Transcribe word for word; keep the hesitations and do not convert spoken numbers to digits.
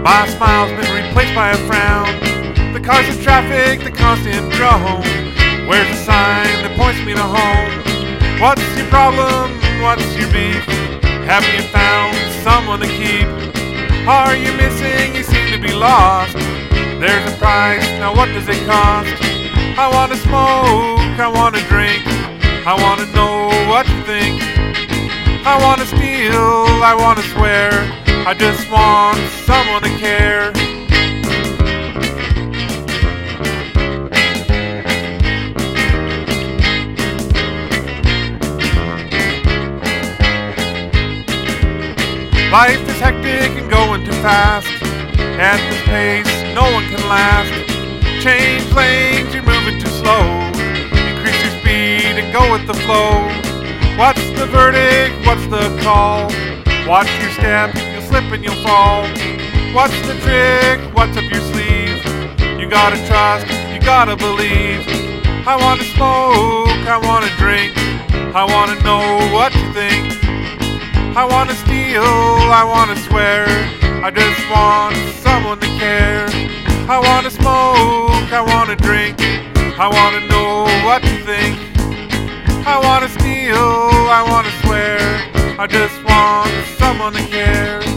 My smile's been replaced by a frown. The cars of traffic, the constant drone. Where's the sign that points me to home? What's your problem? What's your beef? Haven't you found someone to keep? Are you missing? You seem to be lost. There's a price, now what does it cost? I wanna smoke, I wanna drink, I wanna know what you think. I wanna steal, I wanna swear, I just want someone to care. Life is hectic and going too fast. At this pace, no one can last. Change lanes, you're moving too slow. Increase your speed and go with the flow. What's the verdict? What's the call? Watch your step, you'll slip and you'll fall. What's the trick? What's up your sleeve? You gotta trust, you gotta believe. I wanna smoke, I wanna drink, I wanna know what you think. I wanna steal, I wanna swear, I just want someone to care. I wanna smoke, I wanna drink, I wanna know what you think. I wanna steal, I wanna swear, I just want someone to care.